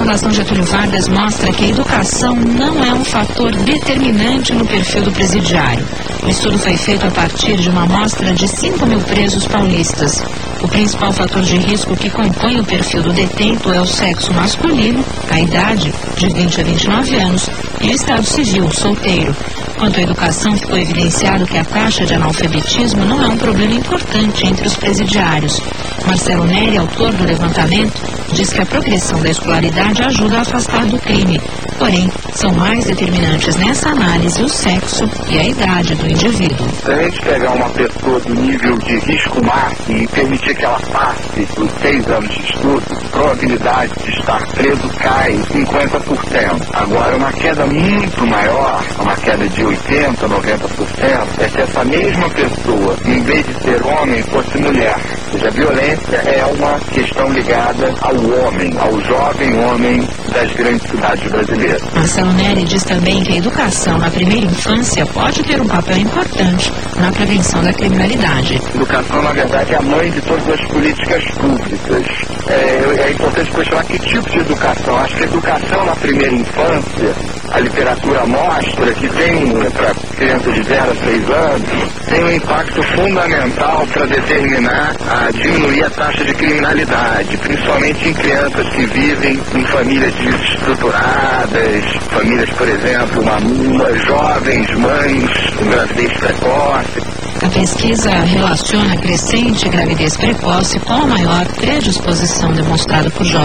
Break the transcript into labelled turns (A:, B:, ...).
A: Fundação Getúlio Vargas mostra que a educação não é um fator determinante no perfil do presidiário. O estudo foi feito a partir de uma amostra de 5.000 presos paulistas. O principal fator de risco que compõe o perfil do detento é o sexo masculino, a idade, de 20 a 29 anos, e o estado civil, solteiro. Quanto à educação, ficou evidenciado que a taxa de analfabetismo não é um problema importante entre os presidiários. Marcelo Neri, autor do levantamento, diz que a progressão da escolaridade ajuda a afastar do crime. Porém, são mais determinantes nessa análise o sexo e a idade do indivíduo.
B: Se a gente pegar uma pessoa do nível de risco máximo e permitir que ela passe os 6 anos de estudo, a probabilidade de estar preso cai 50%. Agora, uma queda muito maior, uma queda de 80%, 90%, é se essa mesma pessoa, em vez de ser homem, fosse mulher. Ou seja, a violência é uma questão ligada ao homem, ao jovem homem das grandes cidades brasileiras.
A: Marcelo Neri diz também que a educação na primeira infância pode ter um papel importante na prevenção da criminalidade.
B: Educação, na verdade, é a mãe de todas as políticas públicas. É importante questionar que tipo de educação. Acho que a educação na primeira infância, a literatura mostra que tem, para crianças de 0 a 6 anos, tem um impacto fundamental para determinar a diminuir a taxa de criminalidade, principalmente em crianças que vivem em famílias desestruturadas, famílias, por exemplo, jovens mães com gravidez precoce.
A: A pesquisa relaciona a crescente gravidez precoce com a maior predisposição demonstrada por jovens